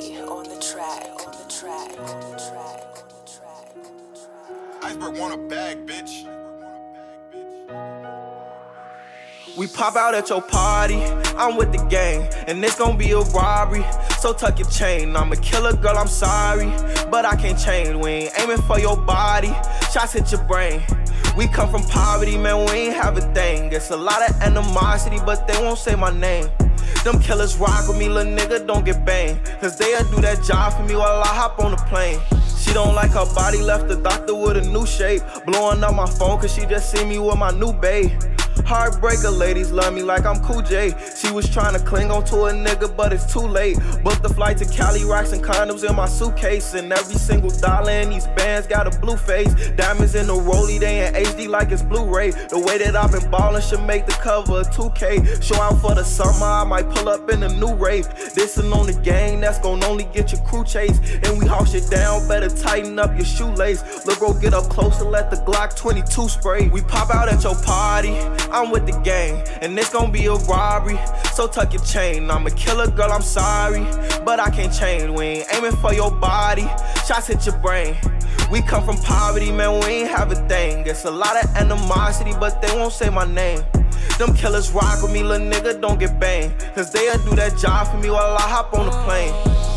on the track. Iceberg want a bag, bitch. We pop out at your party, I'm with the gang, and it's gon' be a robbery. So tuck your chain, I'm a killer, girl, I'm sorry, but I can't change. We ain't aiming for your body, shots hit your brain. We come from poverty, man, we ain't have a thing. It's a lot of animosity, but they won't say my name. Them killers rock with me, little nigga, don't get banged. Cause they'll do that job for me while I hop on the plane. She don't like her body, left the doctor with a new shape. Blowing up my phone cause she just see me with my new babe. Heartbreaker ladies love me like I'm Cool J. She was trying to cling on to a nigga, but it's too late. Booked the flight to Cali, rocks and condoms in my suitcase. And every single dollar in these bands got a blue face. Diamonds in the rollie, they in HD like it's Blu-ray. The way that I've been ballin' should make the cover of 2K. Show out for the summer, I might pull up in a new rave. This'n on the gang, that's gon' only get your crew chase. And we haul shit down, better tighten up your shoelace. Look, bro, get up close and let the Glock 22 spray. We pop out at your party, I'm with the gang, and it's gon' be a robbery. So tuck your chain, I'm a killer, girl, I'm sorry, but I can't change. We ain't aiming for your body, shots hit your brain. We come from poverty, man, we ain't have a thing. It's a lot of animosity, but they won't say my name. Them killers rock with me, little nigga, don't get banged. Cause they'll do that job for me while I hop on the plane.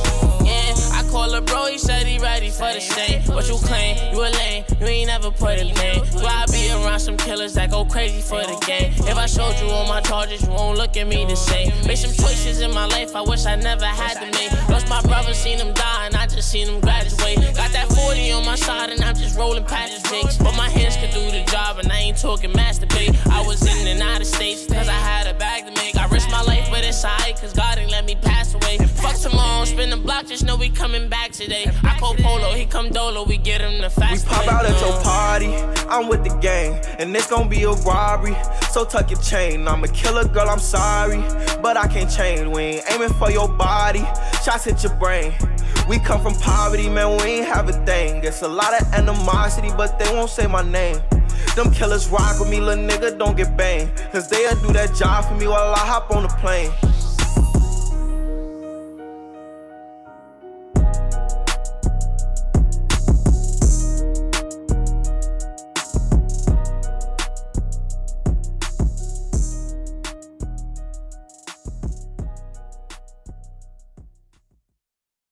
Call a bro, he said he ready for the stain. What you claim? You a lame, you ain't never put in pain. Why I be around some killers that go crazy for the game? If I showed you all my charges, you won't look at me the same. Made some choices in my life I wish I never had to make. Lost my brother, seen him die, and I just seen him graduate. Got that 40 on my side, and I'm just rolling past the jakes. But my hands could do the job, and I ain't talking masturbate. I was in and out of states, cause I had a bag to make. I risked my life, but it's alright, cause God ain't let me pass away. Fuck tomorrow, spin the block, just know we coming back today. I call Polo, he come Dolo, we get him the fast. We pop out at your party, I'm with the gang, and it's gon' be a robbery. So tuck your chain, I'm a killer, girl, I'm sorry, but I can't change. We ain't aiming for your body, shots hit your brain. We come from poverty, man, we ain't have a thing. It's a lot of animosity, but they won't say my name. Them killers rock with me, little nigga, don't get banged. Cause they'll do that job for me while I hop on the plane.